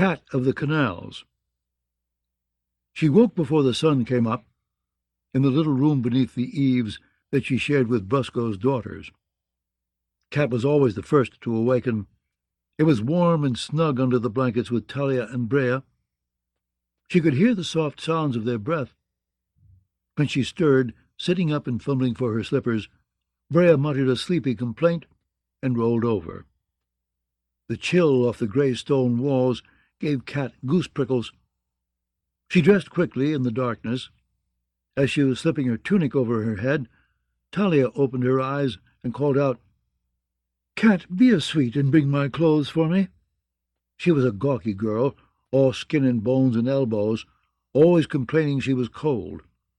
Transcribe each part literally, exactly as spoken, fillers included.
Cat of the Canals. She woke before the sun came up, in the little room beneath the eaves that she shared with Brusco's daughters. Cat was always the first to awaken. It was warm and snug under the blankets with Talia and Brea. She could hear the soft sounds of their breath. When she stirred, sitting up and fumbling for her slippers, Brea muttered a sleepy complaint and rolled over. The chill off the grey stone walls gave Cat goose prickles. She dressed quickly in the darkness. As she was slipping her tunic over her head, Talia opened her eyes and called out, "Cat, be a sweet and bring my clothes for me." She was a gawky girl, all skin and bones and elbows, always complaining she was cold.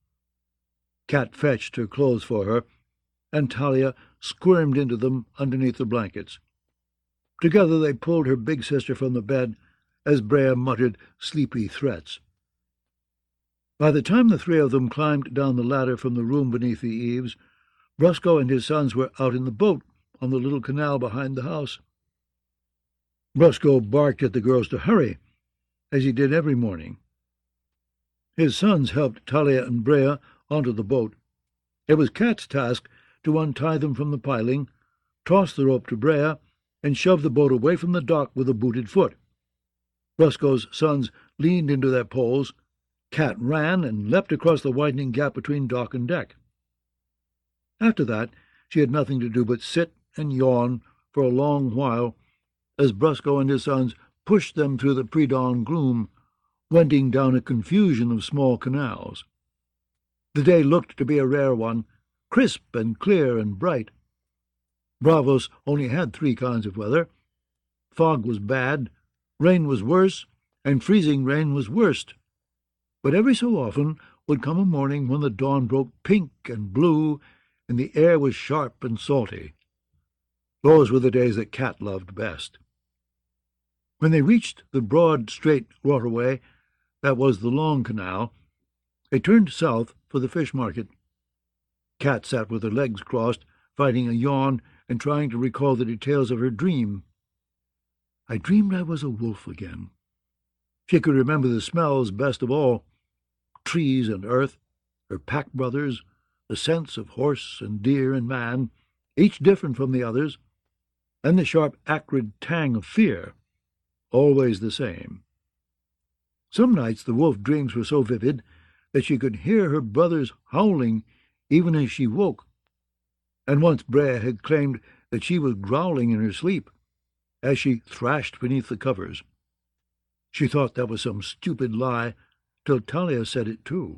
Cat fetched her clothes for her, and Talia squirmed into them underneath the blankets. Together they pulled her big sister from the bed as Brea muttered sleepy threats. By the time the three of them climbed down the ladder from the room beneath the eaves, Brusco and his sons were out in the boat on the little canal behind the house. Brusco barked at the girls to hurry, as he did every morning. His sons helped Talia and Brea onto the boat. It was Cat's task to untie them from the piling, toss the rope to Brea, and shove the boat away from the dock with a booted foot. Brusco's sons leaned into their poles. Cat ran and leapt across the widening gap between dock and deck. After that, she had nothing to do but sit and yawn for a long while as Brusco and his sons pushed them through the pre-dawn gloom, wending down a confusion of small canals. The day looked to be a rare one, crisp and clear and bright. Bravos only had three kinds of weather. Fog was bad, rain was worse, and freezing rain was worst. But every so often would come a morning when the dawn broke pink and blue, and the air was sharp and salty. Those were the days that Cat loved best. When they reached the broad, straight waterway that was the Long Canal, they turned south for the fish market. Cat sat with her legs crossed, fighting a yawn and trying to recall the details of her dream. I dreamed I was a wolf again. She could remember the smells best of all. Trees and earth, her pack brothers, the scents of horse and deer and man, each different from the others, and the sharp, acrid tang of fear, always the same. Some nights the wolf dreams were so vivid that she could hear her brothers howling even as she woke, and once Brea had claimed that she was growling in her sleep as she thrashed beneath the covers. She thought that was some stupid lie, till Talia said it too.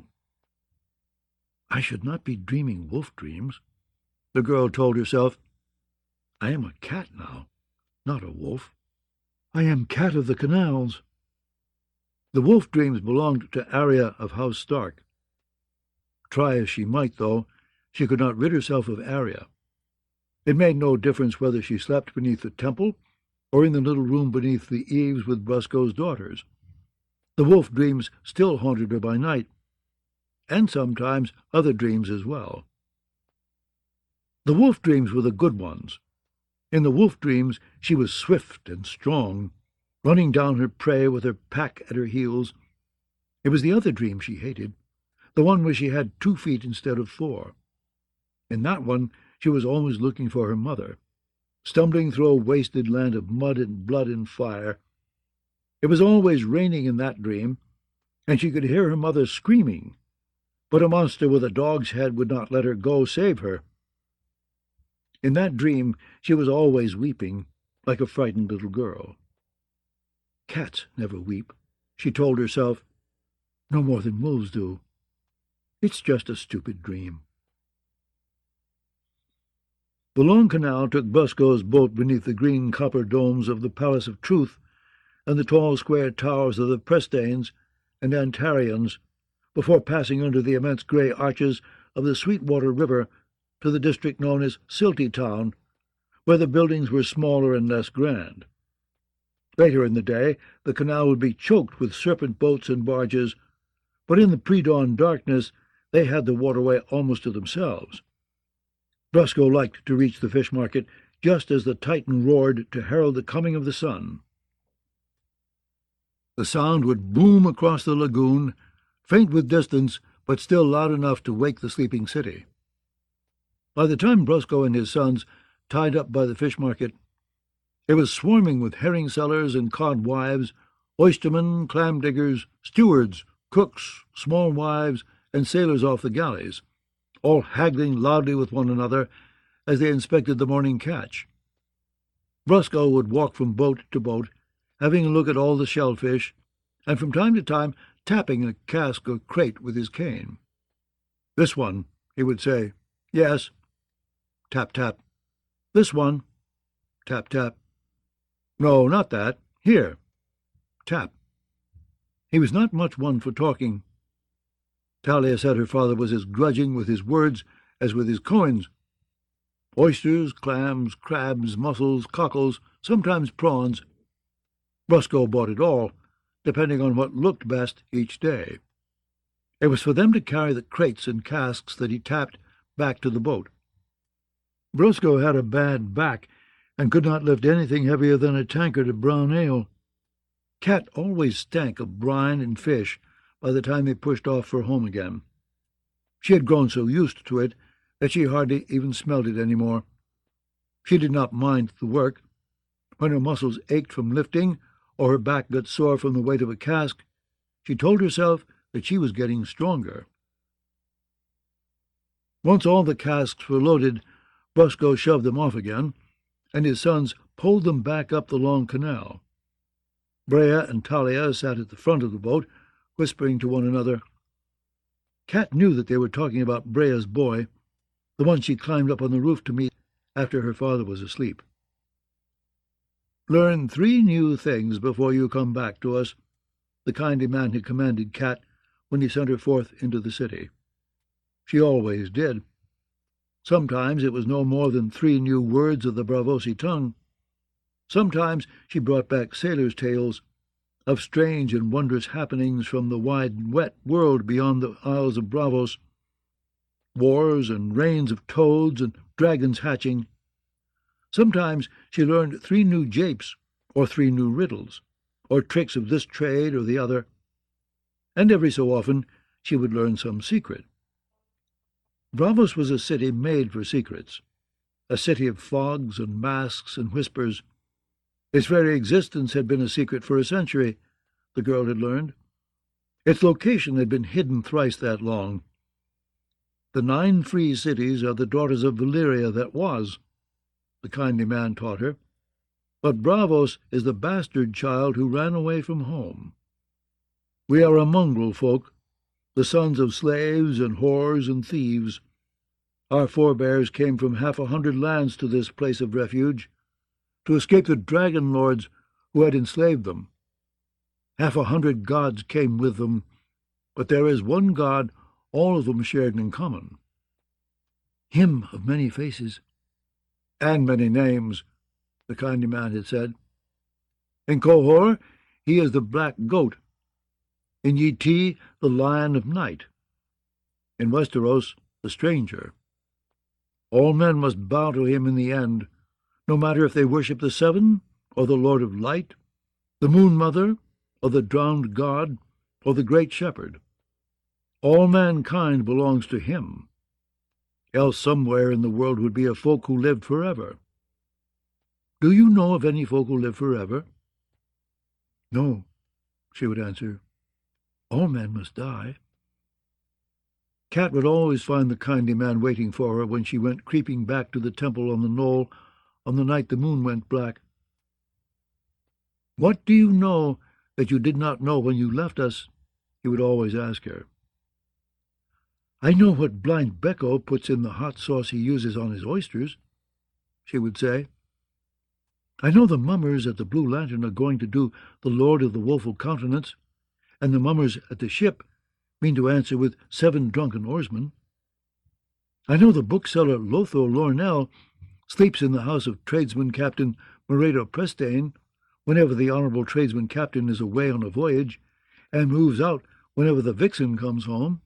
I should not be dreaming wolf dreams, the girl told herself. I am a cat now, not a wolf. I am Cat of the Canals. The wolf dreams belonged to Arya of House Stark. Try as she might, though, she could not rid herself of Arya. It made no difference whether she slept beneath the temple or in the little room beneath the eaves with Brusco's daughters. The wolf dreams still haunted her by night, and sometimes other dreams as well. The wolf dreams were the good ones. In the wolf dreams she was swift and strong, running down her prey with her pack at her heels. It was the other dream she hated, the one where she had two feet instead of four. In that one she was always looking for her mother, stumbling through a wasted land of mud and blood and fire. It was always raining in that dream, and she could hear her mother screaming, but a monster with a dog's head would not let her go save her. In that dream she was always weeping, like a frightened little girl. Cats never weep, she told herself, no more than wolves do. It's just a stupid dream. The Long Canal took Brusco's boat beneath the green copper domes of the Palace of Truth and the tall square towers of the Prestanes and Antarians, before passing under the immense grey arches of the Sweetwater River to the district known as Silty Town, where the buildings were smaller and less grand. Later in the day the canal would be choked with serpent boats and barges, but in the pre-dawn darkness they had the waterway almost to themselves. Brusco liked to reach the fish market just as the Titan roared to herald the coming of the sun. The sound would boom across the lagoon, faint with distance, but still loud enough to wake the sleeping city. By the time Brusco and his sons tied up by the fish market, it was swarming with herring sellers and cod wives, oystermen, clam diggers, stewards, cooks, small wives, and sailors off the galleys, all haggling loudly with one another as they inspected the morning catch. Brusco would walk from boat to boat, having a look at all the shellfish, and from time to time tapping a cask or crate with his cane. "This one," he would say. "Yes." Tap, tap. "This one." Tap, tap. "No, not that. Here." Tap. He was not much one for talking. Talia said her father was as grudging with his words as with his coins. Oysters, clams, crabs, mussels, cockles, sometimes prawns. Brusco bought it all, depending on what looked best each day. It was for them to carry the crates and casks that he tapped back to the boat. Brusco had a bad back and could not lift anything heavier than a tankard of brown ale. Cat always stank of brine and fish by the time they pushed off for home again. She had grown so used to it that she hardly even smelled it any more. She did not mind the work. When her muscles ached from lifting, or her back got sore from the weight of a cask, she told herself that she was getting stronger. Once all the casks were loaded, Brusco shoved them off again, and his sons pulled them back up the long canal. Brea and Talia sat at the front of the boat, whispering to one another. Cat knew that they were talking about Brea's boy, the one she climbed up on the roof to meet after her father was asleep. "Learn three new things before you come back to us," the kindly man had commanded Cat when he sent her forth into the city. She always did. Sometimes it was no more than three new words of the Braavosi tongue. Sometimes she brought back sailors' tales of strange and wondrous happenings from the wide, wet world beyond the Isles of Braavos, wars and reigns of toads and dragons hatching. Sometimes she learned three new japes, or three new riddles, or tricks of this trade or the other, and every so often she would learn some secret. Braavos was a city made for secrets, a city of fogs and masks and whispers. Its very existence had been a secret for a century, the girl had learned. Its location had been hidden thrice that long. The nine free cities are the daughters of Valyria that was, the kindly man taught her, but Braavos is the bastard child who ran away from home. We are a mongrel folk, the sons of slaves and whores and thieves. Our forebears came from half a hundred lands to this place of refuge, to escape the dragon lords who had enslaved them. Half a hundred gods came with them, but there is one God all of them shared in common. Him of many faces, and many names, the kindly man had said. In Qohor he is the black goat, in Yi-Ti the lion of night, in Westeros the stranger. All men must bow to him in the end, no matter if they worship the Seven, or the Lord of Light, the Moon Mother, or the drowned god, or the Great Shepherd. All mankind belongs to him, else somewhere in the world would be a folk who lived forever. Do you know of any folk who live forever? No, she would answer. All men must die. Cat would always find the kindly man waiting for her when she went creeping back to the temple on the knoll on the night the moon went black. What do you know that you did not know when you left us? He would always ask her. I know what blind Becco puts in the hot sauce he uses on his oysters, she would say. I know the mummers at the Blue Lantern are going to do the Lord of the Woeful Countenance, and the mummers at the ship mean to answer with seven drunken oarsmen. I know the bookseller Lothar Lornell sleeps in the house of tradesman Captain Moredo Prestane whenever the honourable tradesman captain is away on a voyage, and moves out whenever the vixen comes home.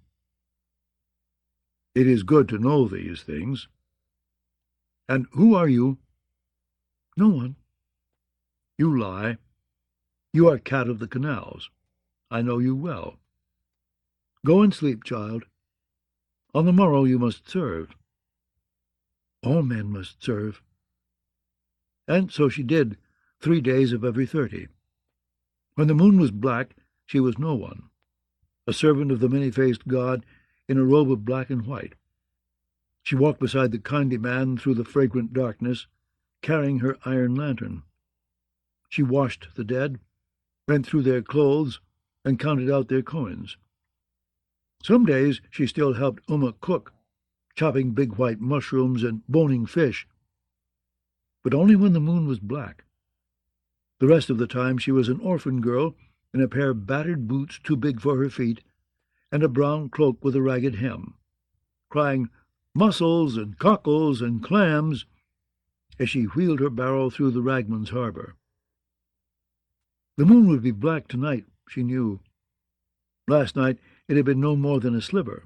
It is good to know these things. And who are you? No one. You lie. You are Cat of the Canals. I know you well. Go and sleep, child. On the morrow you must serve. All men must serve. And so she did, three days of every thirty. When the moon was black, she was no one, a servant of the many-faced god in a robe of black and white. She walked beside the kindly man through the fragrant darkness, carrying her iron lantern. She washed the dead, went through their clothes, and counted out their coins. Some days she still helped Uma cook, chopping big white mushrooms and boning fish, but only when the moon was black. The rest of the time she was an orphan girl in a pair of battered boots too big for her feet, and a brown cloak with a ragged hem, crying mussels and cockles and clams as she wheeled her barrow through the Ragman's harbor. The moon would be black tonight, she knew. Last night it had been no more than a sliver.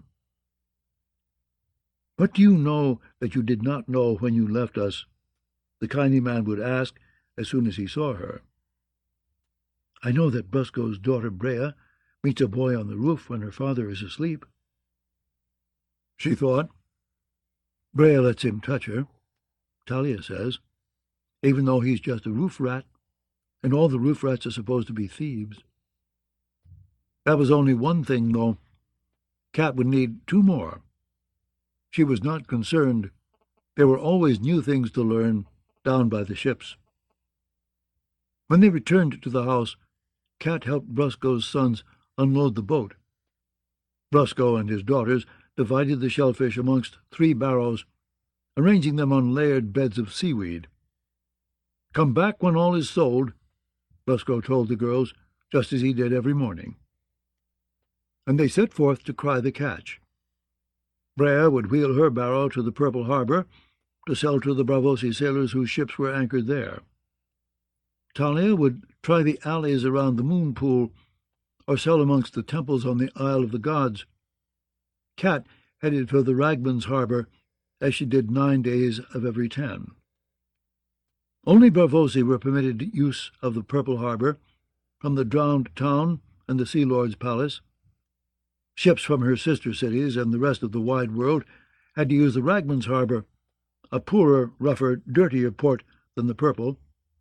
"What do you know that you did not know when you left us?" the kindly man would ask as soon as he saw her. "I know that Brusco's daughter Brea meets a boy on the roof when her father is asleep," she thought. "Brea lets him touch her, Talia says, even though he's just a roof rat, and all the roof rats are supposed to be thieves." That was only one thing, though. Cat would need two more. She was not concerned. There were always new things to learn down by the ships. When they returned to the house, Cat helped Brusco's sons unload the boat. Brusco and his daughters divided the shellfish amongst three barrows, arranging them on layered beds of seaweed. "Come back when all is sold," Brusco told the girls, just as he did every morning. And they set forth to cry the catch. Brea would wheel her barrow to the Purple Harbor to sell to the Braavosi sailors whose ships were anchored there. Talia would try the alleys around the moon pool, or sell amongst the temples on the Isle of the Gods. Cat headed for the Ragman's harbor, as she did nine days of every ten. Only Braavosi were permitted use of the Purple Harbor, from the drowned town and the Sea Lord's palace. Ships from her sister cities and the rest of the wide world had to use the Ragman's harbor, a poorer, rougher, dirtier port than the Purple.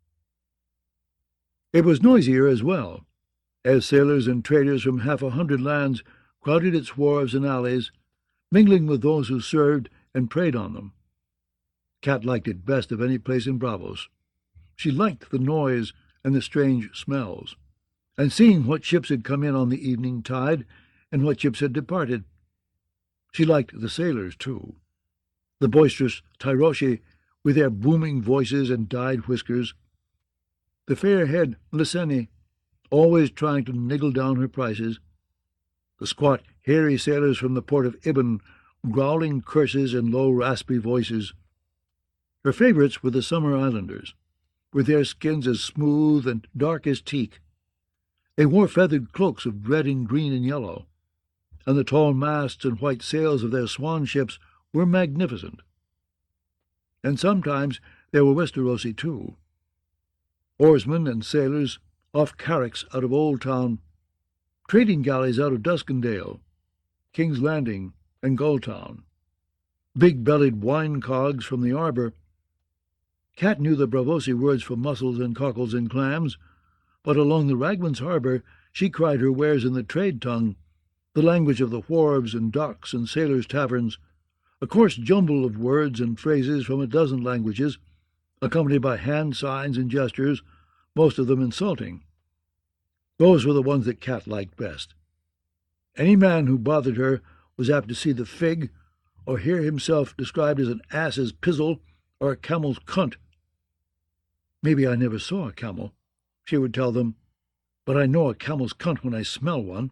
It was noisier as well, as sailors and traders from half a hundred lands crowded its wharves and alleys, mingling with those who served and preyed on them. Cat liked it best of any place in Braavos. She liked the noise and the strange smells, and seeing what ships had come in on the evening tide and what ships had departed. She liked the sailors, too. The boisterous Tyroshi, with their booming voices and dyed whiskers. The fair-haired Lyseni, always trying to niggle down her prices. The squat, hairy sailors from the port of Ibn, growling curses in low, raspy voices. Her favorites were the summer islanders, with their skins as smooth and dark as teak. They wore feathered cloaks of red and green and yellow, and the tall masts and white sails of their swan ships were magnificent. And sometimes there were Westerosi, too. Oarsmen and sailors off Carracks out of Old Town, trading galleys out of Duskendale, King's Landing, and Gulltown, big-bellied wine-cogs from the Arbor. Cat knew the Braavosi words for mussels and cockles and clams, but along the Ragman's harbor she cried her wares in the trade tongue, the language of the wharves and docks and sailors' taverns, a coarse jumble of words and phrases from a dozen languages, accompanied by hand signs and gestures, most of them insulting. Those were the ones that Cat liked best. Any man who bothered her was apt to see the fig, or hear himself described as an ass's pizzle or a camel's cunt. "Maybe I never saw a camel," she would tell them, "but I know a camel's cunt when I smell one."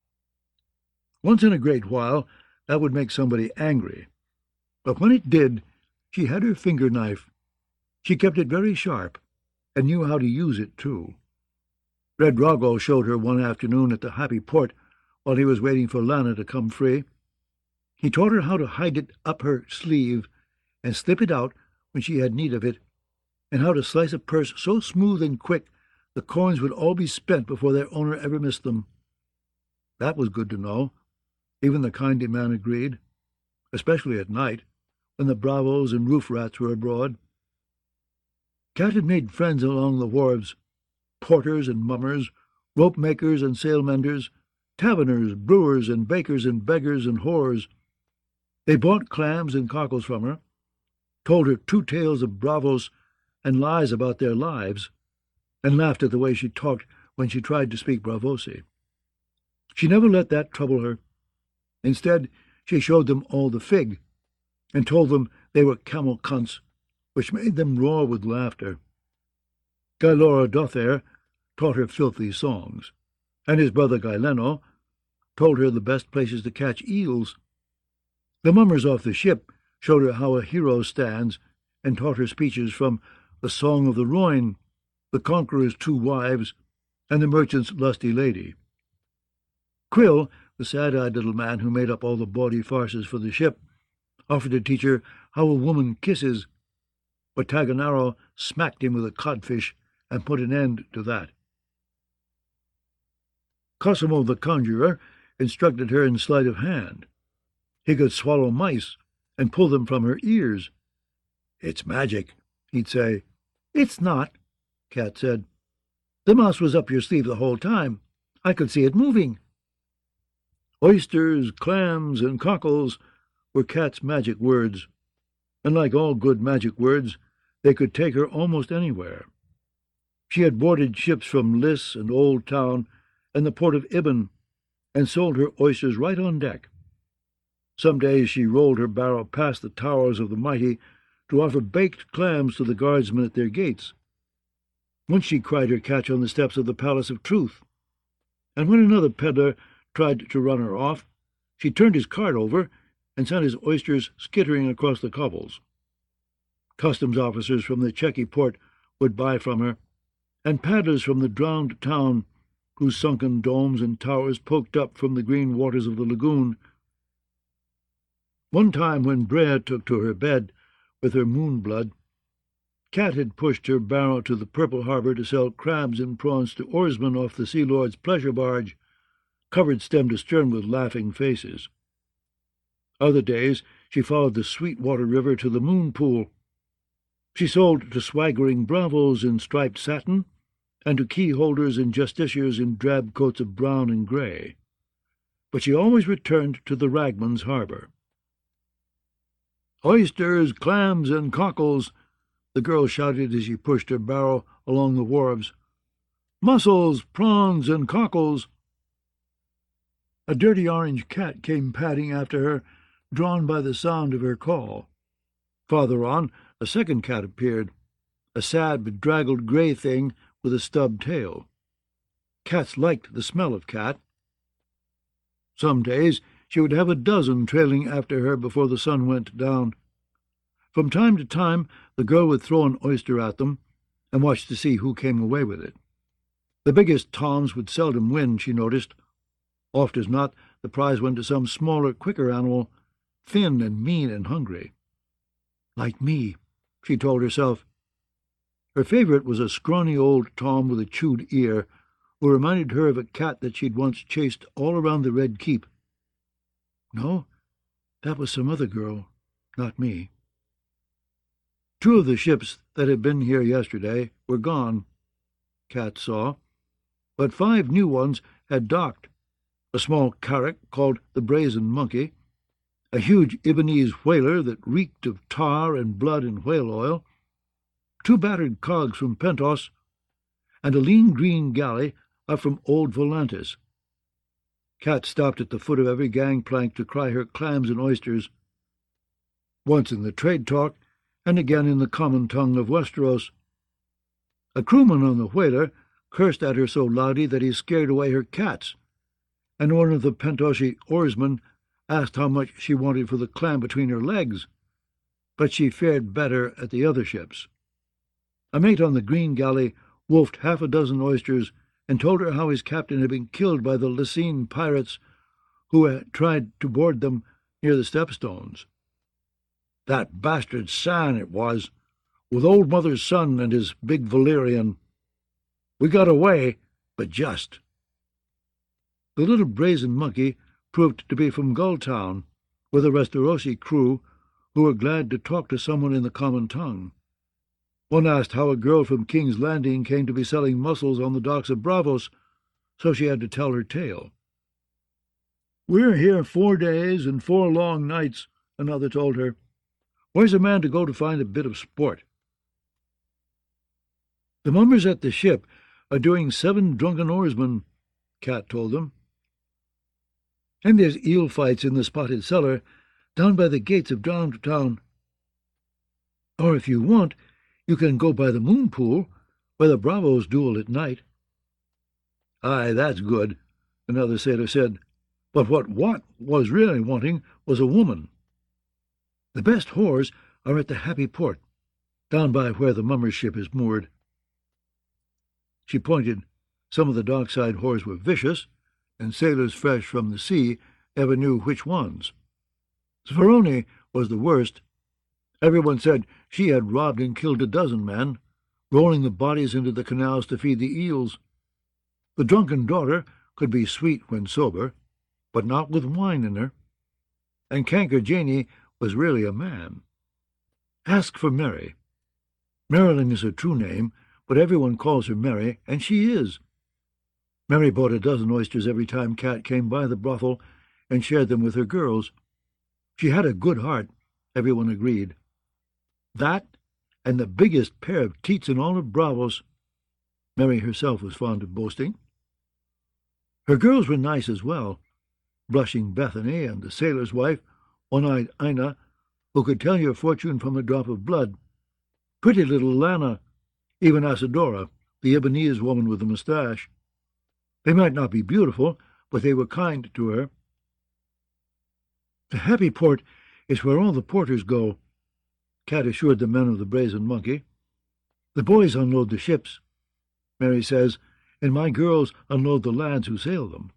Once in a great while that would make somebody angry, but when it did, she had her finger knife. She kept it very sharp, and knew how to use it, too. Red Roggo showed her one afternoon at the Happy Port while he was waiting for Lana to come free. He taught her how to hide it up her sleeve and slip it out when she had need of it, and how to slice a purse so smooth and quick The coins would all be spent before their owner ever missed them. That was good to know. Even the kindly man agreed, especially at night, when the bravos and roof rats were abroad. Cat had made friends along the wharves, porters and mummers, rope-makers and sail-menders, taverners, brewers and bakers and beggars and whores. They bought clams and cockles from her, told her two tales of bravos and lies about their lives, and laughed at the way she talked when she tried to speak Braavosi. She never let that trouble her. Instead, she showed them all the fig, and told them they were camel cunts, which made them roar with laughter. Gailora Dothair taught her filthy songs, and his brother Gaileno told her the best places to catch eels. The mummers off the ship showed her how a hero stands, and taught her speeches from the Song of the Rhoyne, the Conqueror's Two Wives, and the Merchant's Lusty Lady. Quill, the sad-eyed little man who made up all the bawdy farces for the ship, offered to teach her how a woman kisses, but Taganaro smacked him with a codfish and put an end to that. Cosimo the conjurer instructed her in sleight of hand. He could swallow mice and pull them from her ears. "It's magic," he'd say. "It's not," Cat said. "The mouse was up your sleeve the whole time. I could see it moving." Oysters, clams, and cockles were Cat's magic words, and like all good magic words, they could take her almost anywhere. She had boarded ships from Liss and Old Town and the port of Ibben, and sold her oysters right on deck. Some days she rolled her barrow past the towers of the mighty to offer baked clams to the guardsmen at their gates. Once she cried her catch on the steps of the Palace of Truth, and when another peddler tried to run her off, she turned his cart over and sent his oysters skittering across the cobbles. Customs officers from the Chequy port would buy from her, and paddlers from the drowned town, whose sunken domes and towers poked up from the green waters of the lagoon. One time when Brea took to her bed with her moon blood, Cat had pushed her barrow to the Purple Harbour to sell crabs and prawns to oarsmen off the Sea Lord's pleasure barge, covered stem to stern with laughing faces. Other days she followed the Sweetwater River to the Moon Pool. She sold to swaggering bravos in striped satin, and to key-holders and justiciars in drab coats of brown and grey. But she always returned to the Ragman's harbour. "Oysters, clams, and cockles," the girl shouted as she pushed her barrow along the wharves. "Mussels, prawns, and cockles." A dirty orange cat came padding after her, drawn by the sound of her call. Farther on, a second cat appeared, a sad, bedraggled grey thing with a stubbed tail. Cats liked the smell of cat. Some days she would have a dozen trailing after her before the sun went down. From time to time the girl would throw an oyster at them and watch to see who came away with it. The biggest toms would seldom win, she noticed. Oft as not, the prize went to some smaller, quicker animal, thin and mean and hungry. "Like me," she told herself. Her favourite was a scrawny old tom with a chewed ear, who reminded her of a cat that she'd once chased all around the Red Keep. No, that was some other girl, not me. Two of the ships that had been here yesterday were gone, Cat saw, but five new ones had docked. A small carrack called the Brazen Monkey, a huge Ibanese whaler that reeked of tar and blood and whale oil, two battered cogs from Pentos, and a lean green galley up from Old Volantis. Cat stopped at the foot of every gangplank to cry her clams and oysters, once in the trade talk, and again in the common tongue of Westeros. A crewman on the whaler cursed at her so loudly that he scared away her cats, and one of the Pentoshi oarsmen asked how much she wanted for the clam between her legs, but she fared better at the other ships. A mate on the green galley wolfed half a dozen oysters and told her how his captain had been killed by the Lysine pirates who had tried to board them near the stepstones. "That bastard San it was, with Old Mother's son and his big Valyrian." We got away, but just. The little brazen monkey proved to be from Gulltown, with a Restarosi crew who were glad to talk to someone in the common tongue. One asked how a girl from King's Landing came to be selling mussels on the docks of Bravos, so she had to tell her tale. "We're here four days and four long nights," another told her. "Where's a man to go to find a bit of sport?" "The mummers at the ship are doing seven drunken oarsmen," Cat told them. "And there's eel fights in the Spotted Cellar, down by the gates of downtown. Or if you want, you can go by the Moon Pool, where the Bravos duel at night." "Aye, that's good," another sailor said. "But what Watt was really wanting was a woman. The best whores are at the Happy Port, down by where the mummer's ship is moored." She pointed. Some of the dockside whores were vicious, and sailors fresh from the sea ever knew which ones. Speroni was the worst. Everyone said she had robbed and killed a dozen men, rolling the bodies into the canals to feed the eels. The drunken daughter could be sweet when sober, but not with wine in her. And Canker Janey was really a man. Ask for Mary. Marilyn is her true name, but everyone calls her Mary, and she is. Mary bought a dozen oysters every time Cat came by the brothel and shared them with her girls. She had a good heart, everyone agreed. That, and the biggest pair of teats in all of Bravos. Mary herself was fond of boasting. Her girls were nice as well. Blushing Bethany and the sailor's wife, one-eyed Ina, who could tell your fortune from a drop of blood. Pretty little Lana, even Asadora, the Ibanez woman with the moustache. They might not be beautiful, but they were kind to her. The Happy Port is where all the porters go, Cat assured the men of the Brazen Monkey. The boys unload the ships, Mary says, and my girls unload the lads who sail them.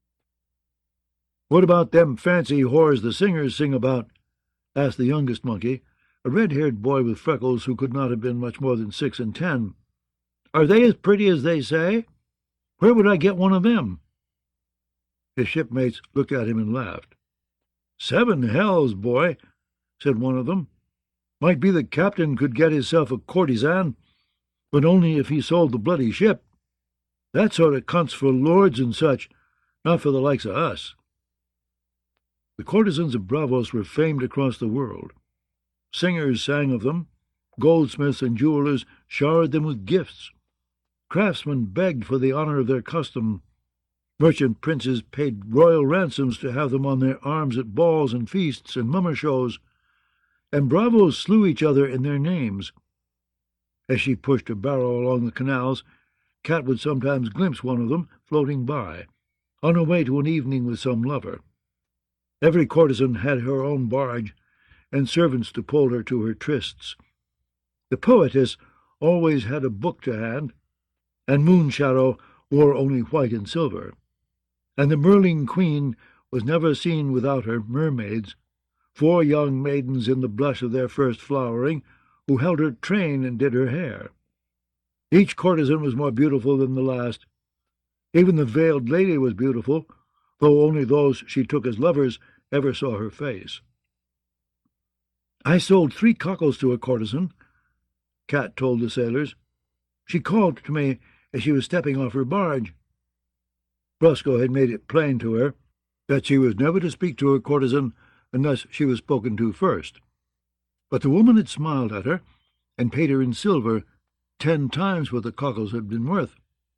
"What about them fancy whores the singers sing about?" asked the youngest monkey, a red-haired boy with freckles who could not have been much more than six and ten. "Are they as pretty as they say? Where would I get one of them?" His shipmates looked at him and laughed. "Seven hells, boy," said one of them. "Might be the captain could get himself a courtesan, but only if he sold the bloody ship. That sort of cunt's for lords and such, not for the likes of us." The courtesans of Bravos were famed across the world. Singers sang of them. Goldsmiths and jewelers showered them with gifts. Craftsmen begged for the honor of their custom. Merchant princes paid royal ransoms to have them on their arms at balls and feasts and mummer shows. And Bravos slew each other in their names. As she pushed her barrow along the canals, Cat would sometimes glimpse one of them floating by, on her way to an evening with some lover. Every courtesan had her own barge, and servants to pull her to her trysts. The poetess always had a book to hand, and Moonshadow wore only white and silver. And the Merling Queen was never seen without her mermaids, four young maidens in the blush of their first flowering, who held her train and did her hair. Each courtesan was more beautiful than the last. Even the veiled lady was beautiful, though only those she took as lovers ever saw her face. "I sold three cockles to a courtesan," Cat told the sailors. "She called to me as she was stepping off her barge." Brusco had made it plain to her that she was never to speak to a courtesan unless she was spoken to first. But the woman had smiled at her and paid her in silver, ten times what the cockles had been worth.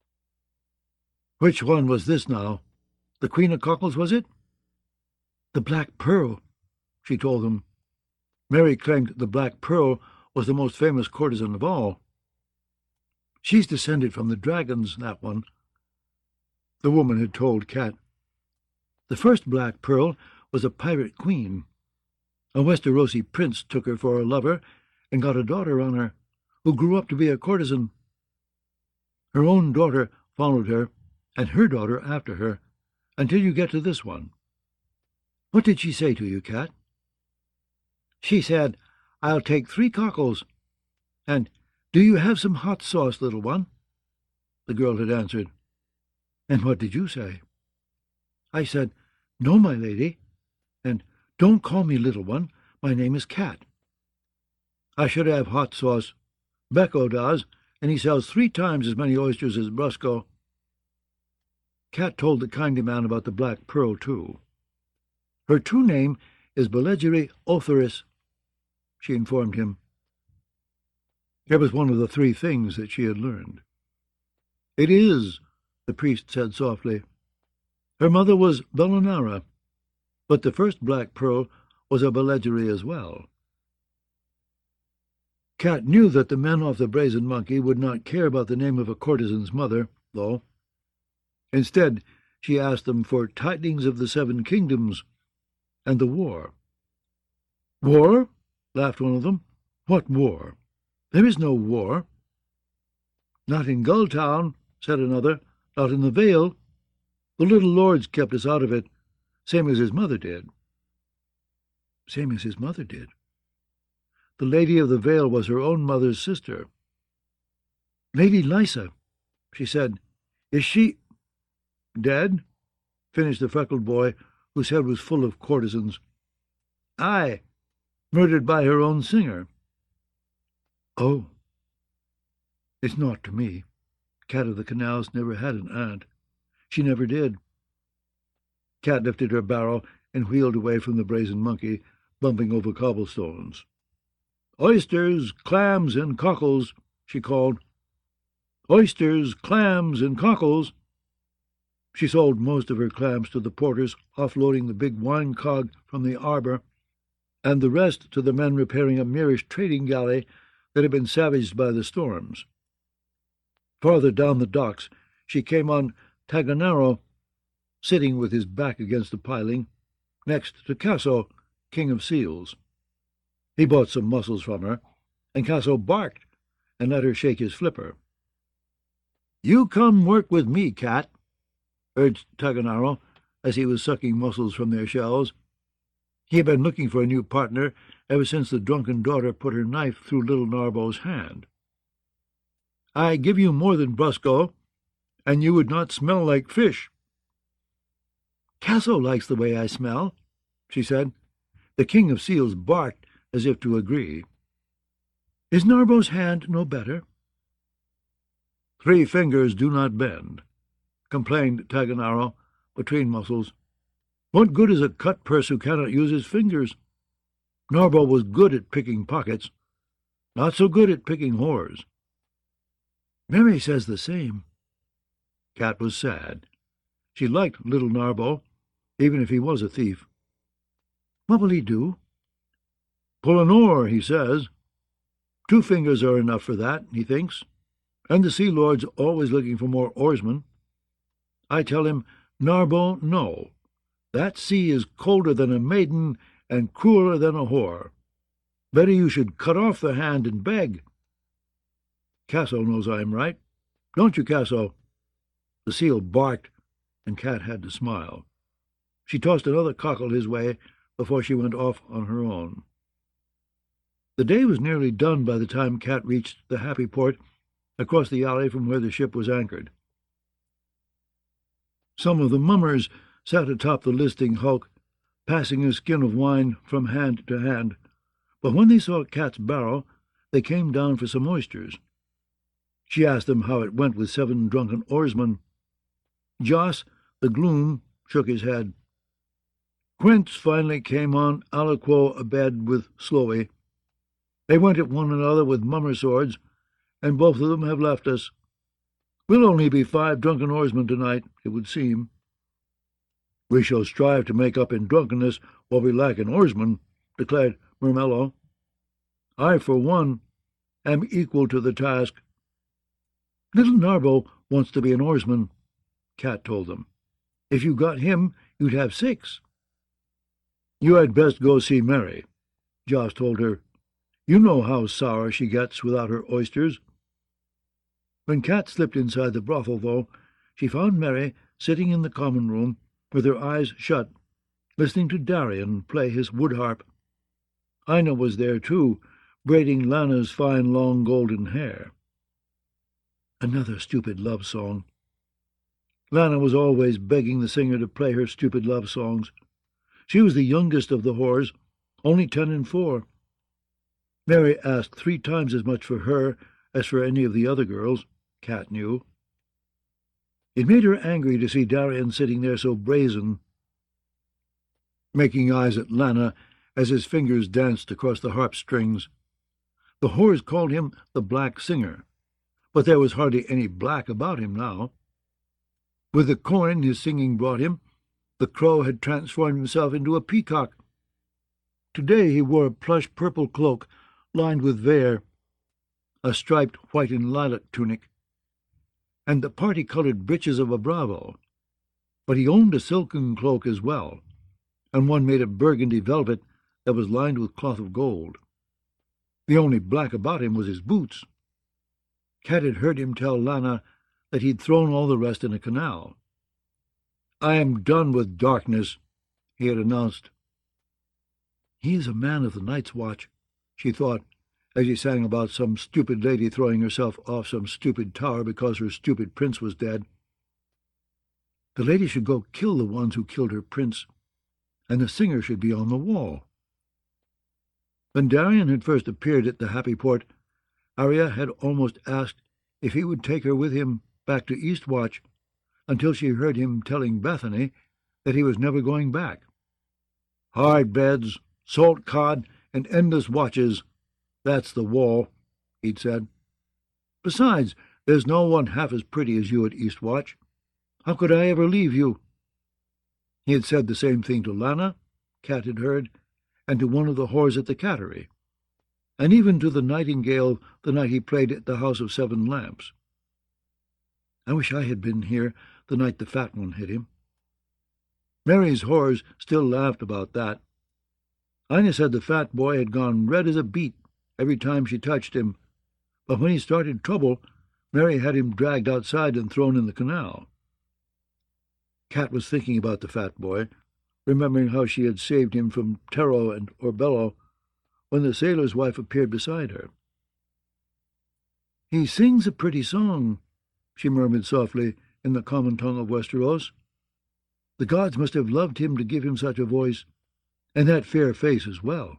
Which one was this now? The Queen of Cockles, was it? "The Black Pearl," she told them. Mary claimed the Black Pearl was the most famous courtesan of all. "She's descended from the dragons, that one," the woman had told Cat. "The first Black Pearl was a pirate queen. A Westerosi prince took her for a lover and got a daughter on her, who grew up to be a courtesan. Her own daughter followed her, and her daughter after her, until you get to this one. What did she say to you, Cat?" "She said, 'I'll take three cockles,' and 'Do you have some hot sauce, little one?' the girl had answered. And what did you say? I said, No, my lady, and don't call me little one. My name is Cat. I should have hot sauce. Becco does, and he sells three times as many oysters as Brusco. Cat told the kindly man about the black pearl, too. Her true name is Belligery Othoris, she informed him. It was one of the three things that she had learned. It is, the priest said softly. Her mother was Bellinara, but the first black pearl was a Belligery as well. Cat knew that the men off the Brazen Monkey would not care about the name of a courtesan's mother, though. Instead, she asked them for tidings of the Seven Kingdoms and the war. War? Laughed one of them. What war? There is no war. Not in Gulltown, said another. Not in the Vale. The little lords kept us out of it, same as his mother did. Same as his mother did. The Lady of the Vale was her own mother's sister. Lady Lysa, she said. Is she... Dead? Finished the freckled boy, whose head was full of courtesans. Aye, murdered by her own singer. Oh. It's naught to me. Cat of the Canals never had an aunt. She never did. Cat lifted her barrow and wheeled away from the Brazen Monkey, bumping over cobblestones. Oysters, clams, and cockles, she called. Oysters, clams, and cockles. She sold most of her clams to the porters, offloading the big wine cog from the arbor, and the rest to the men repairing a Moorish trading galley that had been savaged by the storms. Farther down the docks, she came on Taganaro, sitting with his back against the piling, next to Casso, King of Seals. He bought some mussels from her, and Casso barked and let her shake his flipper. You come work with me, Cat, urged Taganaro, as he was sucking mussels from their shells. He had been looking for a new partner ever since the drunken daughter put her knife through little Narbo's hand. I give you more than Brusco, and you would not smell like fish. Casso likes the way I smell, she said. The King of Seals barked as if to agree. Is Narbo's hand no better? Three fingers do not bend, complained Taganaro, between muscles. What good is a cut purse who cannot use his fingers? Narbo was good at picking pockets, not so good at picking whores. Mary says the same. Cat was sad. She liked little Narbo, even if he was a thief. What will he do? Pull an oar, he says. Two fingers are enough for that, he thinks, and the Sea Lord's always looking for more oarsmen. I tell him, Narbo, no. That sea is colder than a maiden and crueler than a whore. Better you should cut off the hand and beg. Casso knows I am right. Don't you, Casso? The seal barked, and Cat had to smile. She tossed another cockle his way before she went off on her own. The day was nearly done by the time Cat reached the happy port across the alley from where the ship was anchored. Some of the mummers sat atop the listing hulk, passing a skin of wine from hand to hand, but when they saw Cat's barrow, they came down for some oysters. She asked them how it went with seven drunken oarsmen. Joss, the gloom, shook his head. Quince finally came on aliquo abed with Slowey. They went at one another with mummer swords, and both of them have left us. We'll only be five drunken oarsmen tonight, it would seem. We shall strive to make up in drunkenness what we lack in oarsmen, declared Mermello. I, for one, am equal to the task. Little Narbo wants to be an oarsman, Cat told them. If you got him, you'd have six. You had best go see Mary, Joss told her. You know how sour she gets without her oysters. When Cat slipped inside the brothel, though, she found Mary sitting in the common room with her eyes shut, listening to Darian play his wood harp. Ina was there, too, braiding Lana's fine long golden hair. Another stupid love song. Lana was always begging the singer to play her stupid love songs. She was the youngest of the whores, only ten and four. Mary asked three times as much for her as for any of the other girls, Cat knew. It made her angry to see Darian sitting there so brazen, making eyes at Lana as his fingers danced across the harp strings. The whores called him the Black Singer, but there was hardly any black about him now. With the coin his singing brought him, the crow had transformed himself into a peacock. Today he wore a plush purple cloak lined with vair, a striped white and lilac tunic, and the party-colored breeches of a bravo. But he owned a silken cloak as well, and one made of burgundy velvet that was lined with cloth of gold. The only black about him was his boots. Cat had heard him tell Lana that he'd thrown all the rest in a canal. "I am done with darkness," he had announced. "He is a man of the night's watch," she thought, as he sang about some stupid lady throwing herself off some stupid tower because her stupid prince was dead. The lady should go kill the ones who killed her prince, and the singer should be on the wall. When Darian had first appeared at the Happy Port, Arya had almost asked if he would take her with him back to Eastwatch, until she heard him telling Bethany that he was never going back. "Hard beds, salt cod, and endless watches, that's the wall," he'd said. "Besides, there's no one half as pretty as you at Eastwatch. How could I ever leave you?" He had said the same thing to Lana, Cat had heard, and to one of the whores at the Cattery, and even to the Nightingale the night he played at the House of Seven Lamps. I wish I had been here the night the fat one hit him. Mary's whores still laughed about that. Ina said the fat boy had gone red as a beet every time she touched him, but when he started trouble, Mary had him dragged outside and thrown in the canal. Cat was thinking about the fat boy, remembering how she had saved him from Tero and Orbello, when the sailor's wife appeared beside her. "He sings a pretty song," she murmured softly in the common tongue of Westeros. "The gods must have loved him to give him such a voice, and that fair face as well."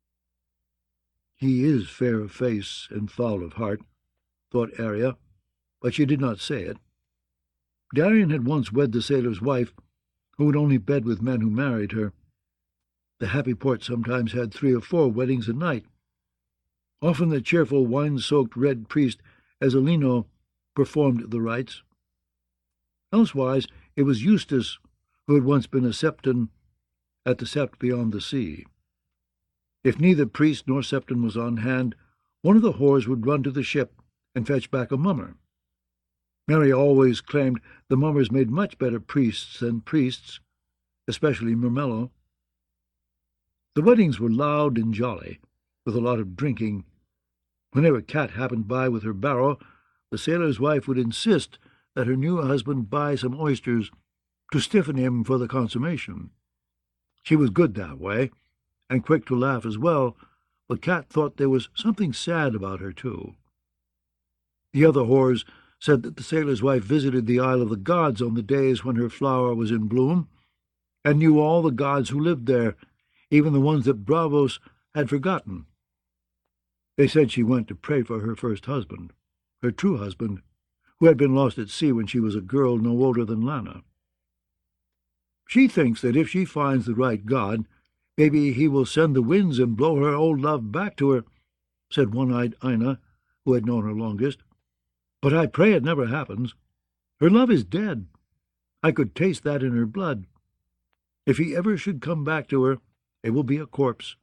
"He is fair of face and foul of heart," thought Arya, but she did not say it. Darian had once wed the sailor's wife, who would only bed with men who married her. The Happy Port sometimes had three or four weddings a night. Often the cheerful, wine-soaked red priest, Ezelino, performed the rites. Elsewise, it was Eustace, who had once been a septon at the Sept beyond the sea. If neither priest nor septon was on hand, one of the whores would run to the ship and fetch back a mummer. Mary always claimed the mummers made much better priests than priests, especially Mermello. The weddings were loud and jolly, with a lot of drinking. Whenever Cat happened by with her barrow, the sailor's wife would insist that her new husband buy some oysters to stiffen him for the consummation. She was good that way, and quick to laugh as well, but Cat thought there was something sad about her, too. The other whores said that the sailor's wife visited the Isle of the Gods on the days when her flower was in bloom, and knew all the gods who lived there, even the ones that Braavos had forgotten. They said she went to pray for her first husband, her true husband, who had been lost at sea when she was a girl no older than Lana. She thinks that if she finds the right god, maybe he will send the winds and blow her old love back to her, said one-eyed Ina, who had known her longest. But I pray it never happens. Her love is dead. I could taste that in her blood. If he ever should come back to her, it will be a corpse.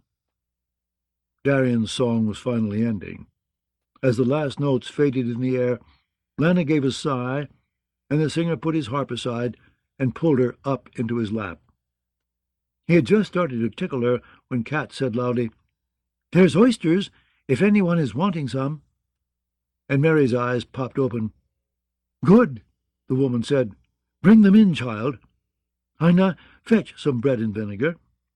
Darian's song was finally ending. As the last notes faded in the air, Lana gave a sigh, and the singer put his harp aside and pulled her up into his lap. He had just started to tickle her when Cat said loudly, "There's oysters, if anyone is wanting some." And Mary's eyes popped open. "Good," the woman said. "Bring them in, child. Ina, fetch some bread and vinegar."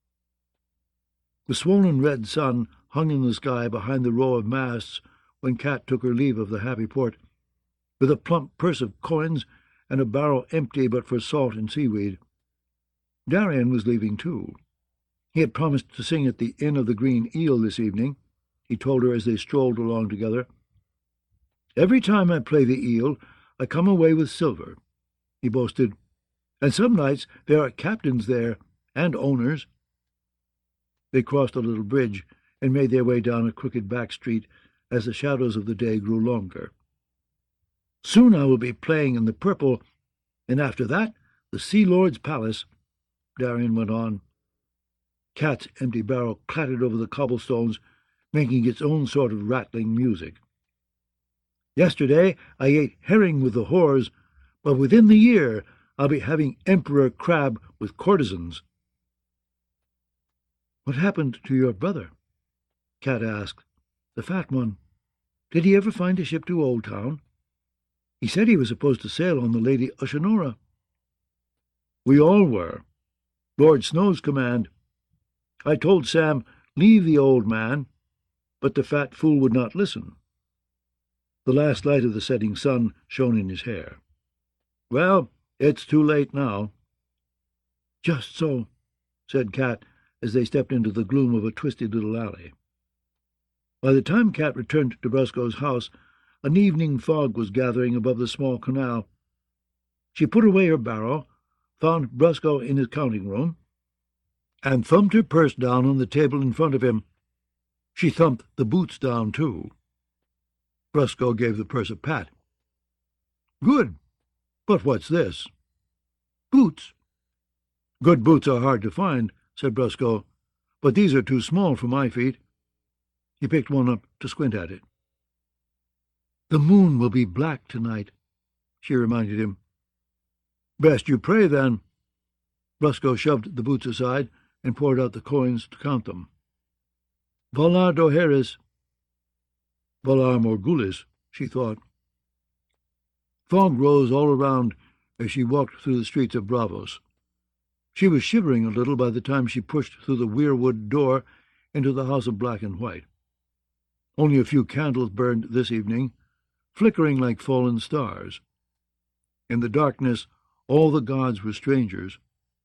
The swollen red sun hung in the sky behind the row of masts when Cat took her leave of the Happy Port. with a plump purse of coins and a barrel empty but for salt and seaweed. Darian was leaving too. He had promised to sing at the Inn of the Green Eel this evening, he told her as they strolled along together. "Every time I play the eel, I come away with silver," he boasted, "and some nights there are captains there, and owners." They crossed a little bridge and made their way down a crooked back street as the shadows of the day grew longer. "Soon I will be playing in the Purple, and after that the Sea Lord's Palace," Darian went on. Cat's empty barrel clattered over the cobblestones, making its own sort of rattling music. "Yesterday I ate herring with the whores, but within the year I'll be having emperor crab with courtesans." "What happened to your brother?" Cat asked. "The fat one. Did he ever find a ship to Old Town? He said he was supposed to sail on the Lady Oceanora." "We all were. Lord Snow's command. I told Sam, 'Leave the old man,' but the fat fool would not listen." The last light of the setting sun shone in his hair. "Well, it's too late now." "Just so," said Cat, as they stepped into the gloom of a twisted little alley. By the time Cat returned to Brusco's house, an evening fog was gathering above the small canal. She put away her barrow, found Brusco in his counting-room, and thumped her purse down on the table in front of him. She thumped the boots down, too. Brusco gave the purse a pat. "Good. But what's this?" "Boots." "Good boots are hard to find," said Brusco, "but these are too small for my feet." He picked one up to squint at it. "The moon will be black tonight," she reminded him. "Best you pray, then." Brusco shoved the boots aside and poured out the coins to count them. "Valar Dohaeris." "Valar Morghulis," she thought. Fog rose all around as she walked through the streets of Braavos. She was shivering a little by the time she pushed through the weirwood door into the house of black and white. Only a few candles burned this evening, flickering like fallen stars. In the darkness, all the gods were strangers.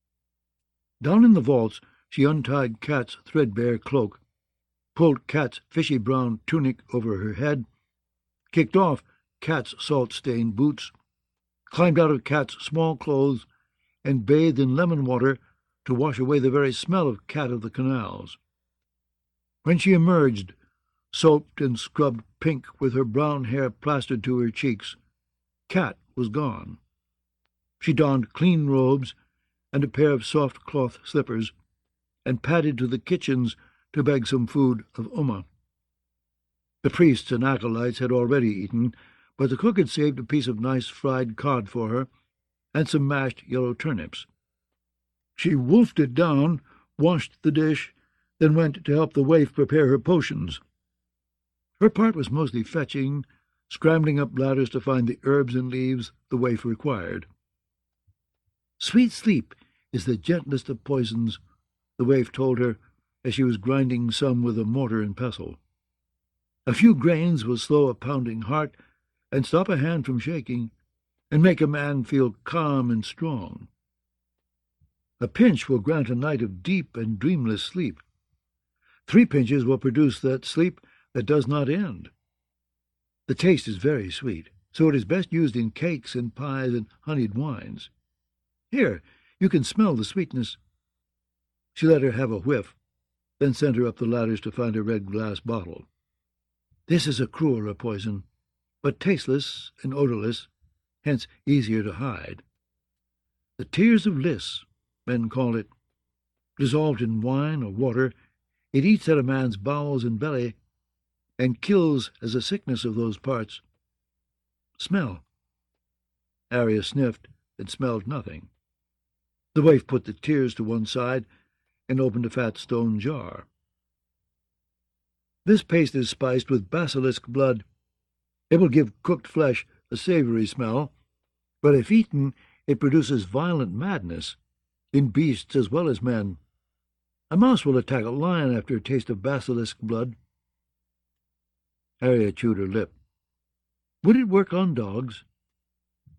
Down in the vaults, she untied Cat's threadbare cloak, pulled Cat's fishy-brown tunic over her head, kicked off Cat's salt-stained boots, climbed out of Cat's small clothes, and bathed in lemon water to wash away the very smell of Cat of the Canals. When she emerged, soaped and scrubbed pink with her brown hair plastered to her cheeks, Cat was gone. She donned clean robes and a pair of soft cloth slippers, and padded to the kitchens to beg some food of Uma. The priests and acolytes had already eaten, but the cook had saved a piece of nice fried cod for her, and some mashed yellow turnips. She wolfed it down, washed the dish, then went to help the waif prepare her potions. Her part was mostly fetching, scrambling up ladders to find the herbs and leaves the waif required. "Sweet sleep is the gentlest of poisons," the waif told her as she was grinding some with a mortar and pestle. "A few grains will slow a pounding heart and stop a hand from shaking, and make a man feel calm and strong. A pinch will grant a night of deep and dreamless sleep. Three pinches will produce that sleep that does not end. The taste is very sweet, so it is best used in cakes and pies and honeyed wines. Here, you can smell the sweetness." She let her have a whiff, then sent her up the ladders to find a red glass bottle. "This is a crueler poison, but tasteless and odorless, hence easier to hide. The tears of Lys, men call it. Dissolved in wine or water, it eats at a man's bowels and belly, and kills as a sickness of those parts. Smell." Arya sniffed and smelled nothing. The waif put the tears to one side and opened a fat stone jar. "This paste is spiced with basilisk blood. It will give cooked flesh a savory smell, but if eaten, it produces violent madness, in beasts as well as men. A mouse will attack a lion after a taste of basilisk blood." Arya chewed her lip. "Would it work on dogs?"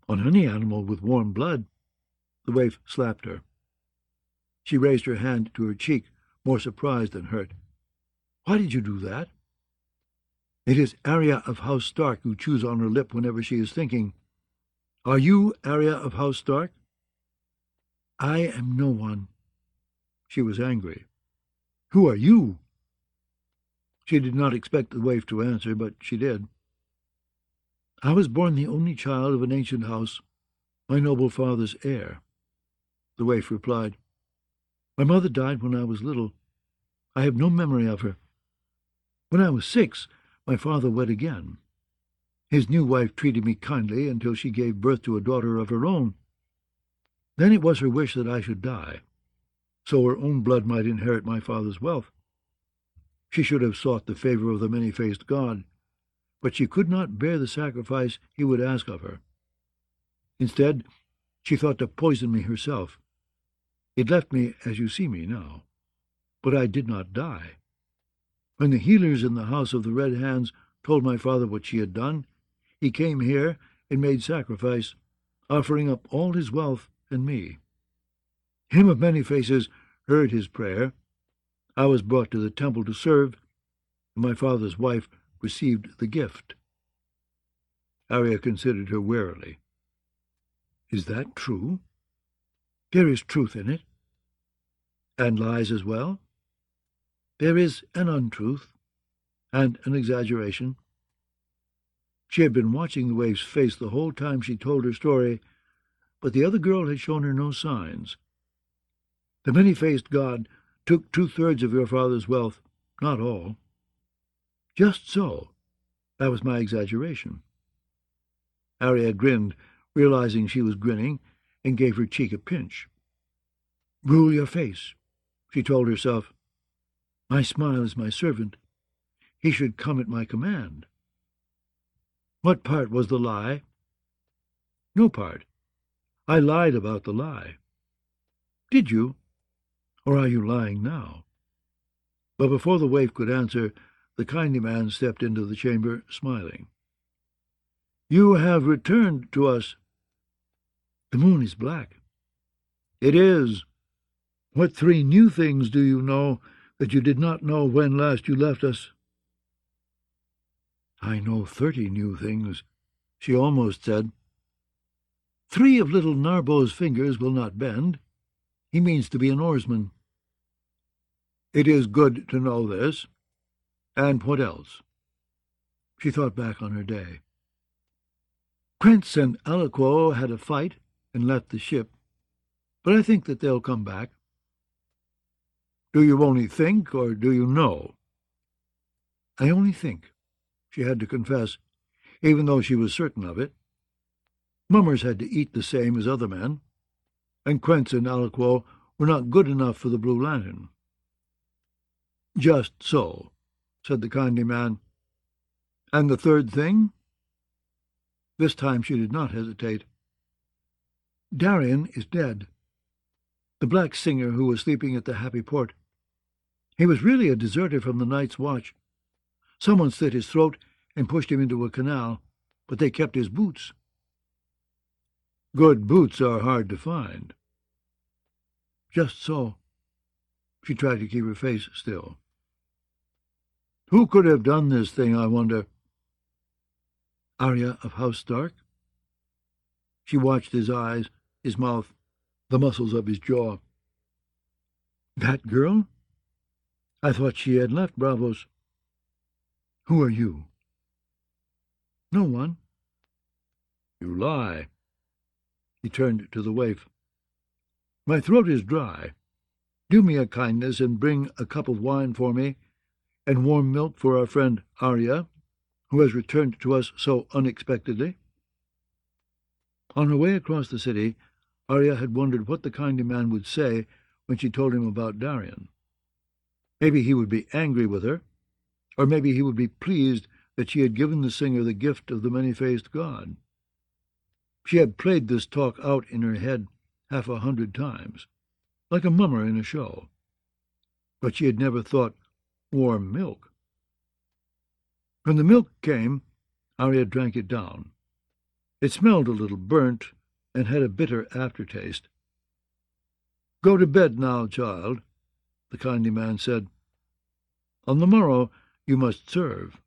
On any animal with warm blood. The waif slapped her. She raised her hand to her cheek, more surprised than hurt. Why did you do that? It is Arya of House Stark who chews on her lip whenever she is thinking. Are you Arya of House Stark? I am no one. She was angry. Who are you? She did not expect the waif to answer, but she did. I was born the only child of an ancient house, my noble father's heir. The waif replied. My mother died when I was little. I have no memory of her. When I was six, my father wed again. His new wife treated me kindly until she gave birth to a daughter of her own. Then it was her wish that I should die, so her own blood might inherit my father's wealth. She should have sought the favor of the many-faced god, but she could not bear the sacrifice he would ask of her. Instead, she thought to poison me herself. It left me as you see me now, but I did not die. When the healers in the House of the Red Hands told my father what she had done, he came here and made sacrifice, offering up all his wealth and me. Him of Many Faces heard his prayer. I was brought to the temple to serve, and my father's wife received the gift. Arya considered her warily. Is that true? There is truth in it. And lies as well? There is an untruth, and an exaggeration. She had been watching the waif's face the whole time she told her story, but the other girl had shown her no signs. The many-faced god took two-thirds of your father's wealth, not all. Just so. That was my exaggeration. Arya grinned, realizing she was grinning, and gave her cheek a pinch. Rule your face, she told herself. My smile is my servant. He should come at my command. What part was the lie? No part. I lied about the lie. Did you? Or are you lying now? But before the waif could answer, the kindly man stepped into the chamber, smiling. You have returned to us. The moon is black. It is. What three new things do you know that you did not know when last you left us? I know thirty new things, she almost said. Three of little Narbo's fingers will not bend. He means to be an oarsman. It is good to know this. And what else? She thought back on her day. Krentz and Aliquo had a fight and left the ship, but I think that they'll come back. Do you only think, or do you know? I only think, she had to confess, even though she was certain of it. Mummers had to eat the same as other men, and Krentz and Aliquo were not good enough for the Blue Lantern. Just so, said the kindly man. And the third thing? This time she did not hesitate. Darien is dead. The black singer who was sleeping at the Happy Port. He was really a deserter from the Night's Watch. Someone slit his throat and pushed him into a canal, but they kept his boots. Good boots are hard to find. Just so. She tried to keep her face still. Who could have done this thing, I wonder? Arya of House Stark? She watched his eyes, his mouth, the muscles of his jaw. That girl? I thought she had left Braavos. Who are you? No one. You lie. He turned to the waif. My throat is dry. Do me a kindness and bring a cup of wine for me, and warm milk for our friend Arya, who has returned to us so unexpectedly. On her way across the city, Arya had wondered what the kindly man would say when she told him about Darien. Maybe he would be angry with her, or maybe he would be pleased that she had given the singer the gift of the many-faced god. She had played this talk out in her head half a hundred times, like a mummer in a show, but she had never thought warm milk. When the milk came, Arya drank it down. It smelled a little burnt and had a bitter aftertaste. "Go to bed now, child," the kindly man said. "On the morrow you must serve."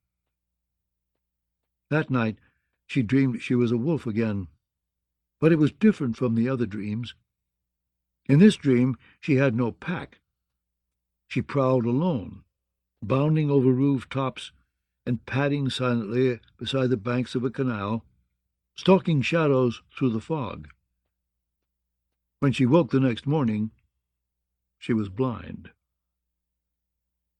That night she dreamed she was a wolf again, but it was different from the other dreams. In this dream she had no pack. She prowled alone, bounding over roof-tops and padding silently beside the banks of a canal, stalking shadows through the fog. When she woke the next morning, she was blind.